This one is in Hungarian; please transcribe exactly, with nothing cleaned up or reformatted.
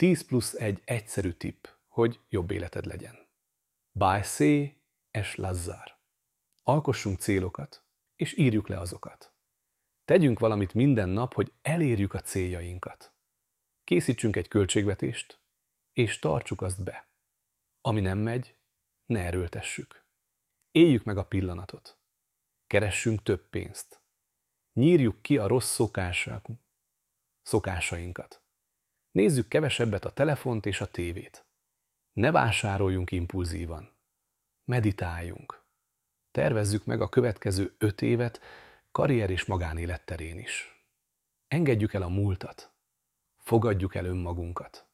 tíz plusz egy egyszerű tipp, hogy jobb életed legyen. Bájszé es Lazzár. Alkossunk célokat, és írjuk le azokat. Tegyünk valamit minden nap, hogy elérjük a céljainkat. Készítsünk egy költségvetést, és tartsuk azt be. Ami nem megy, ne erőltessük. Éljük meg a pillanatot. Keressünk több pénzt. Nyírjuk ki a rossz szokások, szokásainkat. Nézzük kevesebbet a telefont és a tévét. Ne vásároljunk impulzívan. Meditáljunk. Tervezzük meg a következő öt évet karrier és magánélet terén is. Engedjük el a múltat. Fogadjuk el önmagunkat.